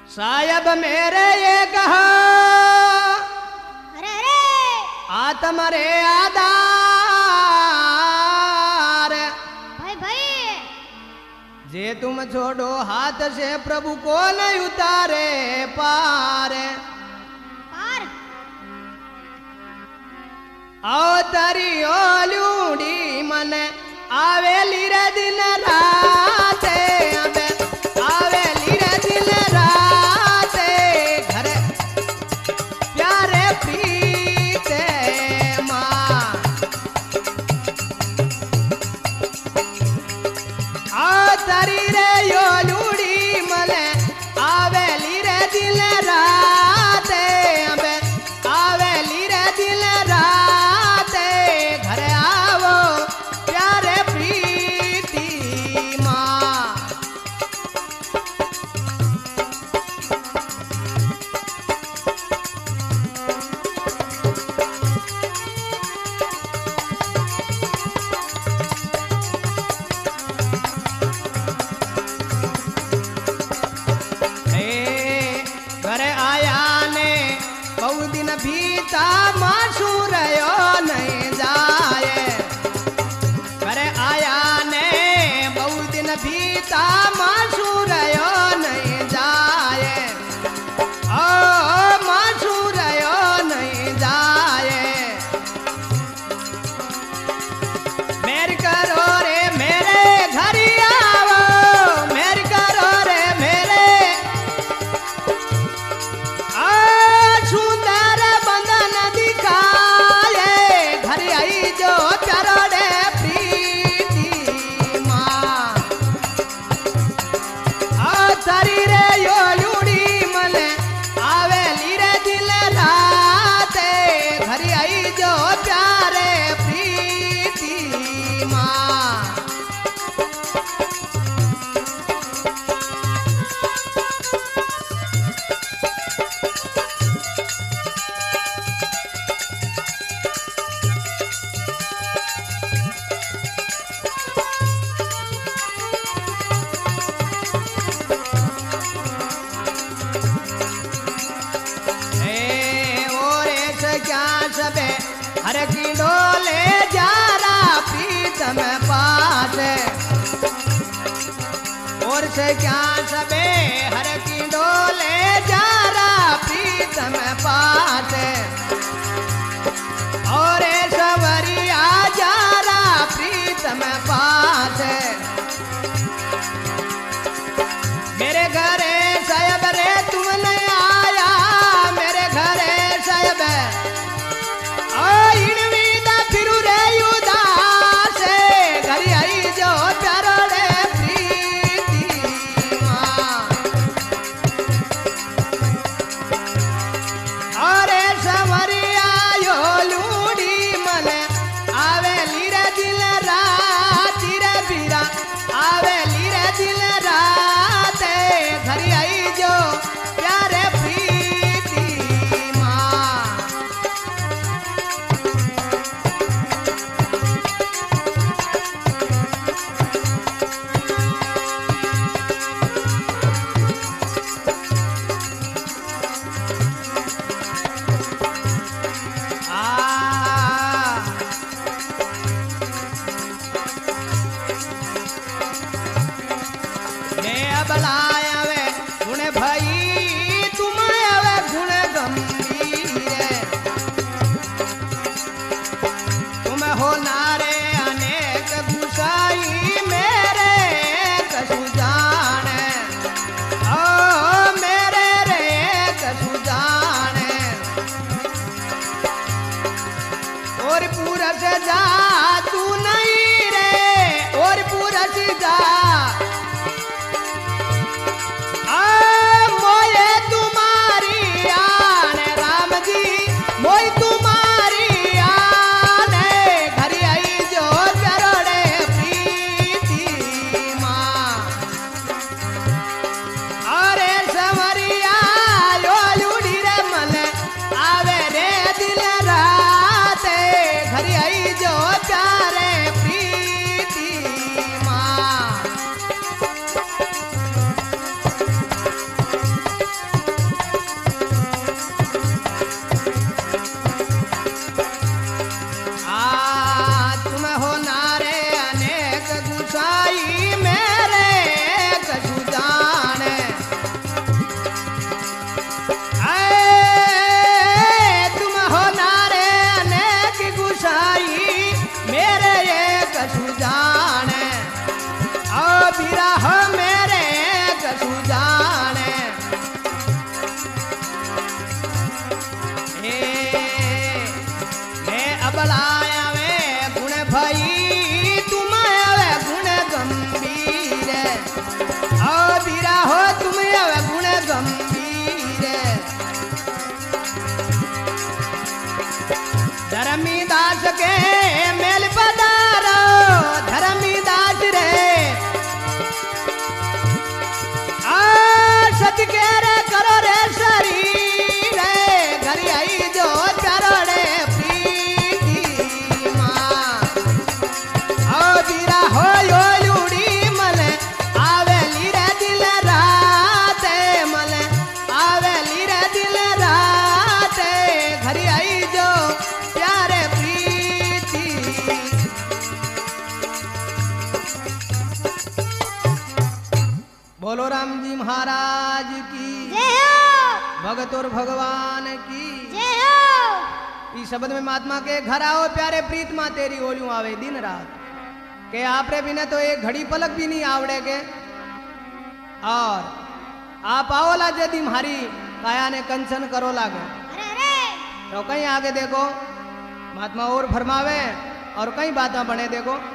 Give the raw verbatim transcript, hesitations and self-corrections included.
साहब मेरे ये कहा अरे अरे आत्म रे आधार भाई भाई जे तुम छोड़ो हाथ से प्रभु को नहीं उतारे पार पार आओ तारी ओलूडी मन आवेली रे दिन रात अबे आवेली रे दिन रात घर प्यारे प्रीत माँ आओ तारी रे ओलूडी मन आवेली रे दिन रात अबे आवेली रे दिन रात घर आवो प्यारे प्रीति माँ हे घर आया ने बहु दिन भीता मासू रयो नहीं जाए घर आया ने बहु दिन भीता मासू रयो नहीं जाए ओ मासू रयो नहीं जाए मेर करो रे मेरे घर आवो मेर करो रे मेरे आ सुंदर बंधन दिखाए घर आई जो चरोड़े प्रीति माँ आ तारी रे यो लूड़ी मन आवेली रे दिल रात घर आई जो प्यारे प्रीति माँ ए और ऐसे क्या सबे हर की डोले जा रहा प्रीतम पास और से क्या सबे हर की डोले जा रहा प्रीतम पास और सवरिया जा रहा प्रीतम पास मेरे घरे साहब रे तुम नहीं आया मेरे घरे साहब ओ इनवीदा फिरू रे उदास घर आई जो प्यारो रे प्रीति माँ अरे सवरिया यो लूड़ी मन आवेली रे दिल रात रे बीरा सके मेल पधारो धर्मी दास रे आ सच के रे करो रे शरीर रे घर आई जो प्यारो रे प्रीति मां ओ बीरा हो यो लूड़ी मले आवेली रे दिल राते मले आवेली रे दिल राते घर आई जो प्यारे प्रीति बोलो राम जी महाराज की जय हो भगत और भगवान की जय हो इस शब्द में महात्मा के घर आओ प्यारे प्रीत मां तेरी ओलियों आवे दिन रात के आपरे बिना तो एक घड़ी पलक भी नहीं आवड़े के और आप आओला यदि हमारी काया ने कंचन करो लागे अरे अरे तो कहीं आगे देखो महात्मा और फरमावे और कई बातें बने देखो